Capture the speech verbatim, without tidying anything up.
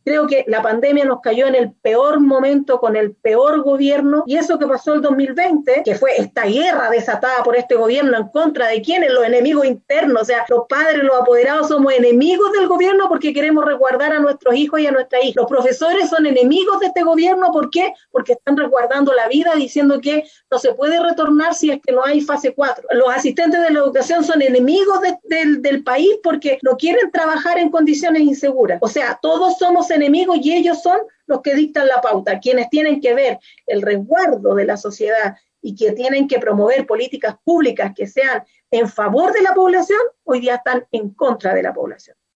Creo que la pandemia nos cayó en el peor momento, con el peor gobierno, y eso que pasó el dos mil veinte, que fue esta guerra desatada por este gobierno en contra de quienes, los enemigos internos, o sea, los padres, los apoderados somos enemigos del gobierno porque queremos resguardar a nuestros hijos y a nuestras hijas. Los profesores son enemigos de este gobierno, ¿por qué? Porque están resguardando la vida, diciendo que no se puede retornar si es que no hay fase cuatro. Los asistentes de la educación son enemigos de, de, del país porque no quieren trabajar en condiciones inseguras. O sea, todos somos enemigos y ellos son los que dictan la pauta, quienes tienen que ver el resguardo de la sociedad y que tienen que promover políticas públicas que sean en favor de la población, hoy día están en contra de la población.